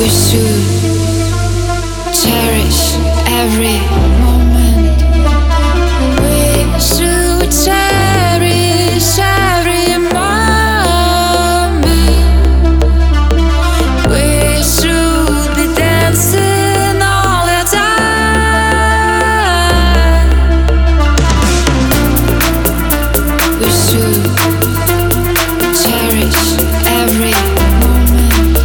We should cherish every moment. We should cherish every moment. We should be dancing all the time. We should cherish every moment.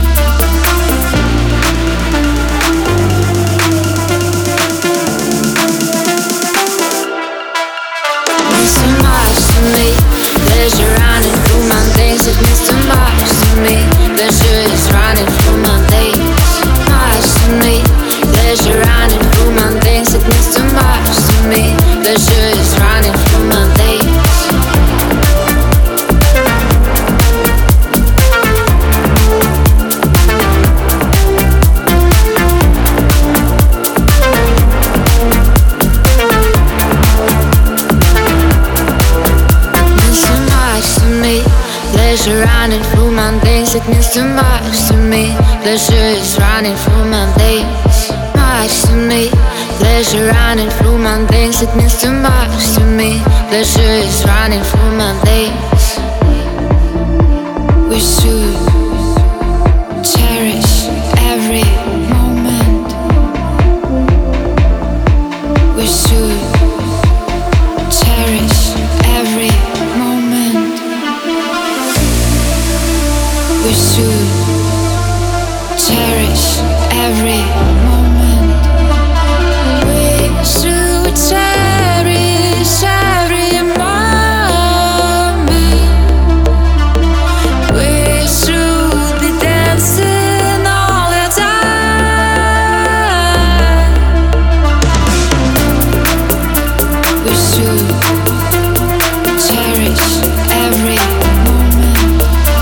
Means too much to me. Pleasure running through my days. It means too much to me. Pleasure is running through my days. Much to me. Pleasure running through my days. It means too much to me. Pleasure is running through my days. Pleasure running through my days, it means too much to me. Pleasure is running through my days. Much to me. Pleasure running through my days, it means too much to me. Pleasure is running through my days. We should cherish every moment. We should cherish every moment. We should cherish every moment. We should cherish every moment. We should be dancing all the time. We should cherish every moment.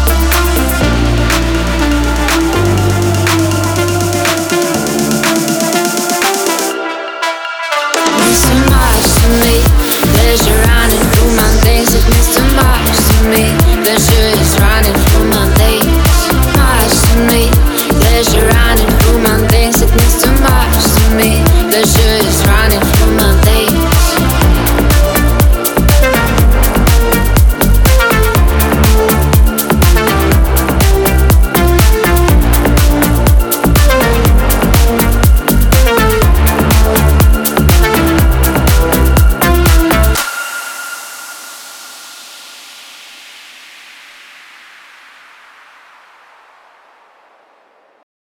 Means too much to me. Pleasure running through my days. It means too much to me. Pleasure is running through my days. Much to me. Pleasure